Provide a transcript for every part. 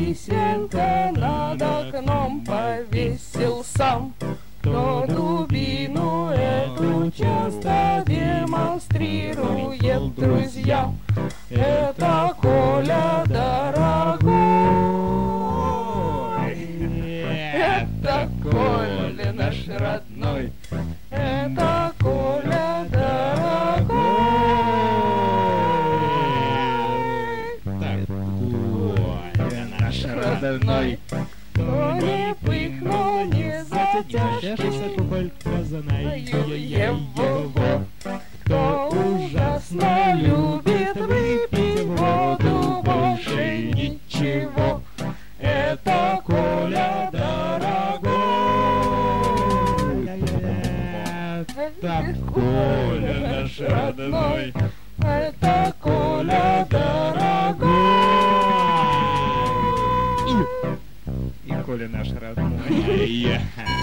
Висенка над окном повесил сам. Но дубину эту часто демонстрирует друзьям. Это Коля дорогой, это Коля наш родной, это Коля дорогой. Так, Коля наш родной. Кто не пыхнул, не Затяжется только знаю я его. кто ужасно любит выпить воду, больше ничего. Это Коля дорогой, Это Коля наш родной. это Коля дорогой. И Коля наш родной.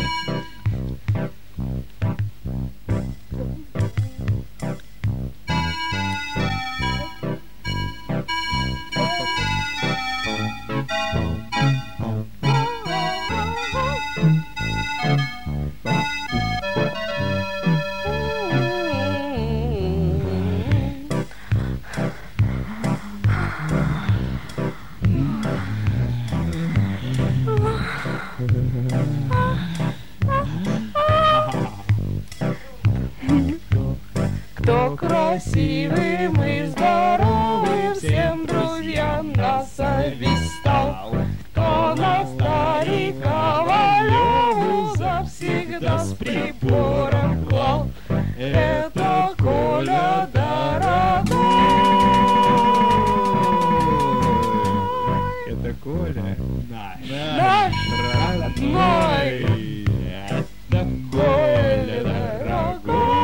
Кто красивым и здоровым всем друзьям насовистал, кто на старика Валеву завсегда с прибором клал. Это Коля дорогой, Это Коля наш родной. Это Коля дорогой.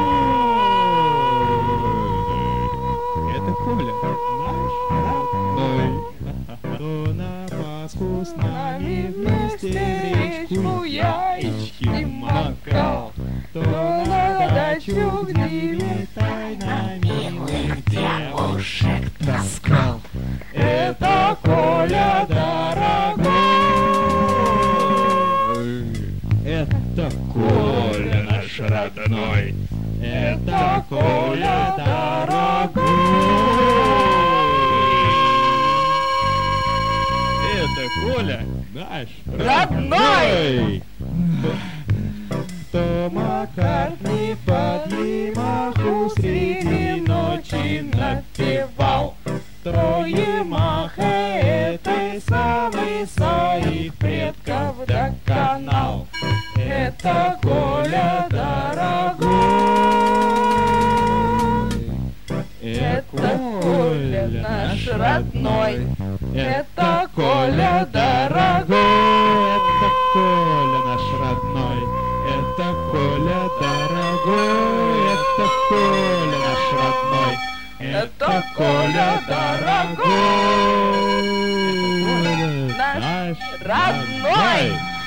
Это Коля наш родной. Кто на Пасху с нами вместе речку яички макал, кто на дачу к ними тайно милых девушек таскал. это Коля дорогой, Это Коля наш родной. Это Коля дорогой. Это Коля наш родной. То Маккартни под Ямаху среди ночи напевал, то Ямаха этой самой своих предков доконал. Это Коля дорогой, Это Коля наш родной, это Коля дорогой, Это Коля наш родной. Это Коля дорогой. Это Коля наш родной. это Коля дорогой, Наш родной.